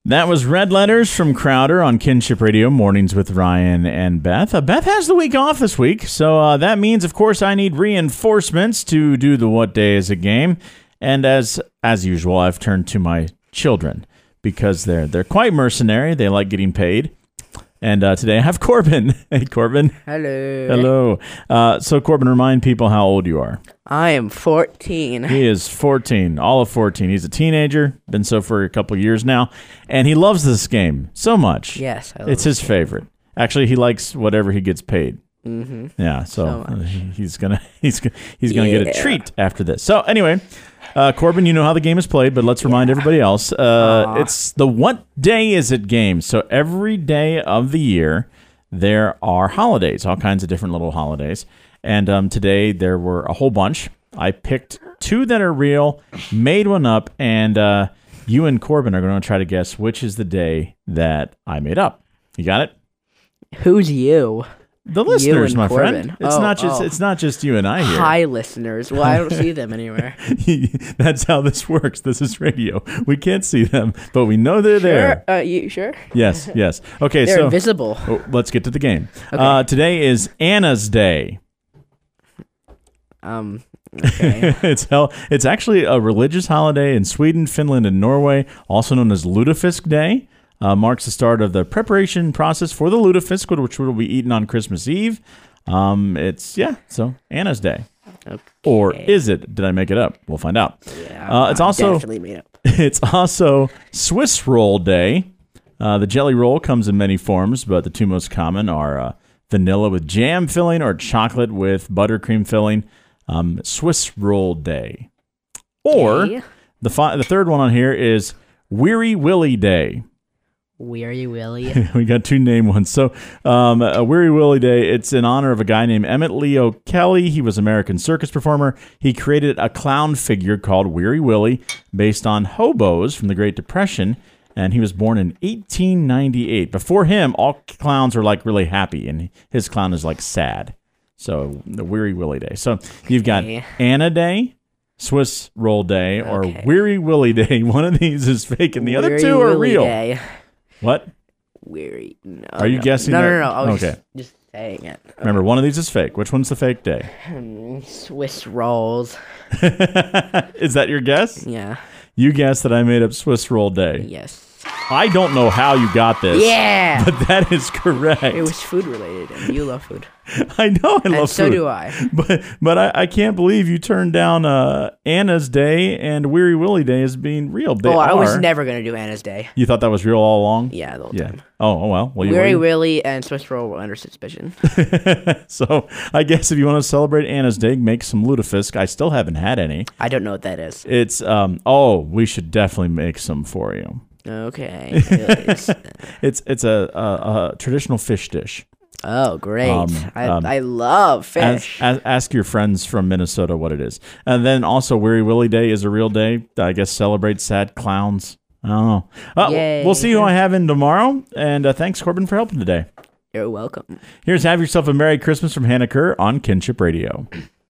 That was Red Letters from Crowder on Kinship Radio, Mornings with Ryan and Beth. Beth has the week off this week, so that means, of course, I need reinforcements to do the What Day Is a Game. And as usual, I've turned to my children because they're quite mercenary. They like getting paid. And today I have Corbin. Hey, Corbin. Hello. Hello. So, Corbin, remind people how old you are. I am 14. He is 14, all of 14. He's a teenager, been so for a couple years now, and he loves this game so much. Yes, I love it's his favorite. Actually, he likes whatever he gets paid. Mm-hmm. Yeah, so he's gonna get a treat after this. So anyway, Corbin, you know how the game is played, but let's remind everybody else. It's the What Day Is It game. So every day of the year, there are holidays, all kinds of different little holidays. And today there were a whole bunch. I picked two that are real, made one up, and you and Corbin are going to try to guess which is the day that I made up. You got it? Who's you? The listeners, and my Corbin. friend. It's not just you and I here. Hi, listeners. Well, I don't see them anywhere. That's how this works. This is radio. We can't see them, but we know they're there. You sure? Yes. Okay, They're invisible. Let's get to the game. Okay. Today is Anna's Day. Okay. It's actually a religious holiday in Sweden, Finland, and Norway, also known as Lutefisk Day. Marks the start of the preparation process for the Lutefisk, which will be eaten on Christmas Eve. So Anna's Day. Okay. Or is it? Did I make it up? We'll find out. Yeah, it's also definitely made up. It's also Swiss Roll Day. The jelly roll comes in many forms, but the two most common are vanilla with jam filling or chocolate with buttercream filling. Swiss Roll Day. Or the third one on here is Weary Willy Day. Weary Willy. We got two name ones. So, a Weary Willy Day, it's in honor of a guy named Emmett Leo Kelly. He was an American circus performer. He created a clown figure called Weary Willy based on hobos from the Great Depression, and he was born in 1898. Before him, all clowns are like really happy, and his clown is like sad. So, the Weary Willy Day. So, you've got Anna Day, Swiss Roll Day, or Weary Willy Day. One of these is fake, and the other two are real. Day. What? Weary. No, are you guessing? No. I was just saying it. Okay. Remember, one of these is fake. Which one's the fake day? Swiss rolls. Is that your guess? Yeah. You guessed that I made up Swiss Roll Day. Yes. I don't know how you got this. Yeah. But that is correct. It was food related, and you love food. I know I love food. And so do I. But I can't believe you turned down Anna's Day and Weary Willy Day as being real. I was never going to do Anna's Day. You thought that was real all along? Yeah, the whole time. Oh, well. Weary Willy and Swiss Roll were under suspicion. So I guess if you want to celebrate Anna's Day, make some lutefisk. I still haven't had any. I don't know what that is. It's, we should definitely make some for you. Okay. It's a traditional fish dish. Oh, great. I love fish. Ask your friends from Minnesota what it is. And then also Weary Willy Day is a real day. I guess celebrate sad clowns. I don't know. We'll see who I have in tomorrow. And thanks, Corbin, for helping today. You're welcome. Here's Have Yourself a Merry Christmas from Hannah Kerr on Kinship Radio.